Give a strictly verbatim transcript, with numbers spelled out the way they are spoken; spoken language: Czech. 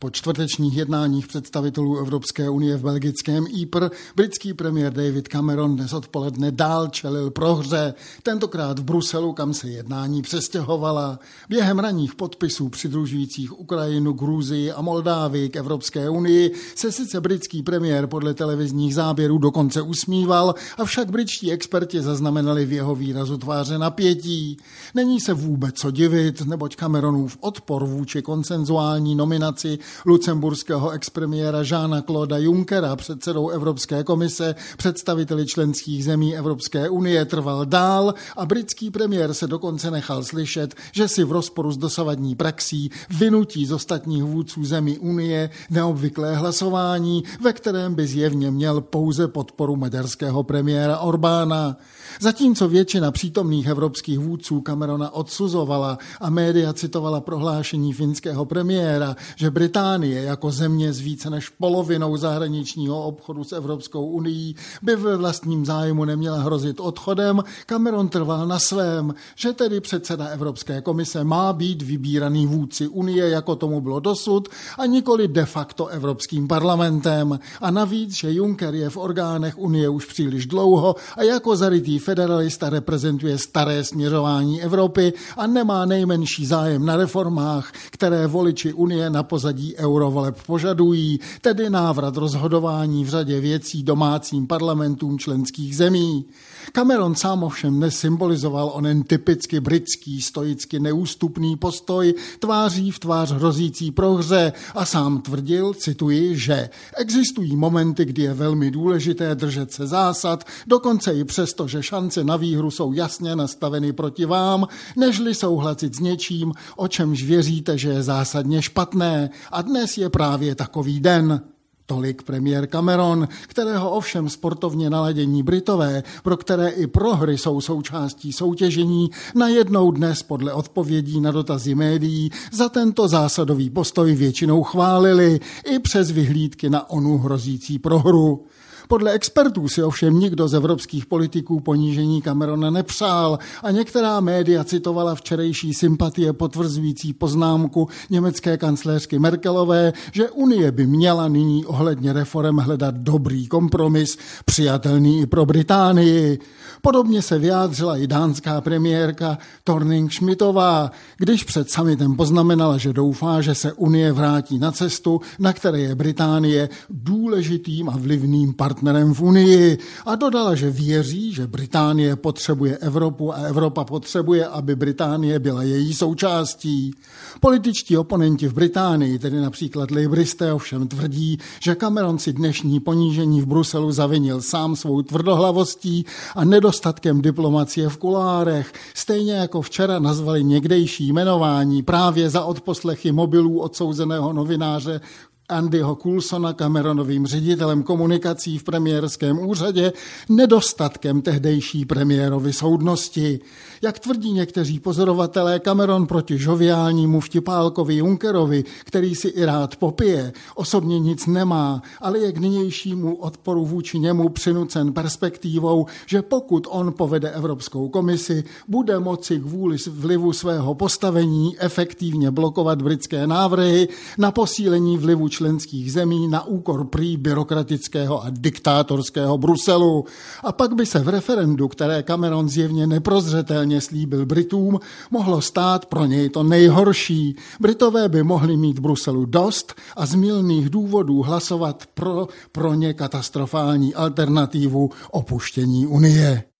Po čtvrtečních jednáních představitelů Evropské unie v belgickém Ypres britský premiér David Cameron dnes odpoledne dál čelil prohře, tentokrát v Bruselu, kam se jednání přestěhovala. Během ranních podpisů přidružujících Ukrajinu, Gruzii a Moldávii k Evropské unii se sice britský premiér podle televizních záběrů dokonce usmíval, avšak britští experti zaznamenali v jeho výrazu tváře napětí. Není se vůbec co divit, neboť Cameronův odpor vůči konsenzuální nominaci lucemburského expremiéra Jeana-Clauda Junckera předsedou Evropské komise představiteli členských zemí Evropské unie trval dál a britský premiér se dokonce nechal slyšet, že si v rozporu s dosavadní praxí vynutí z ostatních vůdců zemí unie neobvyklé hlasování, ve kterém by zjevně měl pouze podporu maďarského premiéra Orbána. Zatímco většina přítomných evropských vůdců Camerona odsuzovala a média citovala prohlášení finského premiéra, že Británie jako země s více než polovinou zahraničního obchodu s Evropskou unií by ve vlastním zájmu neměla hrozit odchodem, Cameron trval na svém, že tedy předseda Evropské komise má být vybíraný vůdci unie, jako tomu bylo dosud, a nikoli de facto Evropským parlamentem. A navíc, že Juncker je v orgánech unie už příliš dlouho a jako zarytý federalista reprezentuje staré směřování Evropy a nemá nejmenší zájem na reformách, které voliči unie na pozadí eurovoleb požadují, tedy návrat rozhodování v řadě věcí domácím parlamentům členských zemí. Cameron sám ovšem nesymbolizoval onen typicky britský, stoicky neústupný postoj tváří v tvář hrozící prohře a sám tvrdil, cituji, že existují momenty, kdy je velmi důležité držet se zásad, dokonce i přesto, že šance na výhru jsou jasně nastaveny proti vám, nežli souhlasit s něčím, o čemž věříte, že je zásadně špatné. A dnes je právě takový den. Tolik premiér Cameron, kterého ovšem sportovně naladění Britové, pro které i prohry jsou součástí soutěžení, najednou dnes podle odpovědí na dotazy médií za tento zásadový postoj většinou chválili i přes vyhlídky na onu hrozící prohru. Podle expertů si ovšem nikdo z evropských politiků ponížení Camerona nepřál a některá média citovala včerejší sympatie potvrzující poznámku německé kancléřky Merkelové, že Unie by měla nyní ohledně reforem hledat dobrý kompromis, přijatelný i pro Británii. Podobně se vyjádřila i dánská premiérka Thorning-Schmidtová, když před summitem poznamenala, že doufá, že se Unie vrátí na cestu, na které je Británie důležitým a vlivným partnerem v Unii, a dodala, že věří, že Británie potřebuje Evropu a Evropa potřebuje, aby Británie byla její součástí. Političtí oponenti v Británii, tedy například lejbristé, ovšem tvrdí, že Cameron si dnešní ponížení v Bruselu zavinil sám svou tvrdohlavostí a nedostatkem diplomacie v kulárech, stejně jako včera nazvali někdejší jmenování právě za odposlechy mobilů odsouzeného novináře Andyho Coulsona Cameronovým ředitelem komunikací v premiérském úřadě nedostatkem tehdejší premiérovy soudnosti. Jak tvrdí někteří pozorovatelé, Cameron proti žoviálnímu vtipálkovi Junckerovi, který si i rád popije, osobně nic nemá, ale je k nynějšímu odporu vůči němu přinucen perspektivou, že pokud on povede Evropskou komisi, bude moci kvůli vlivu svého postavení efektivně blokovat britské návrhy na posílení vlivu členských zemí na úkor prý byrokratického a diktátorského Bruselu. A pak by se v referendu, které Cameron zjevně neprozřetelně slíbil Britům, mohlo stát pro něj to nejhorší. Britové by mohli mít v Bruselu dost a z mylných důvodů hlasovat pro pro ně katastrofální alternativu opuštění Unie.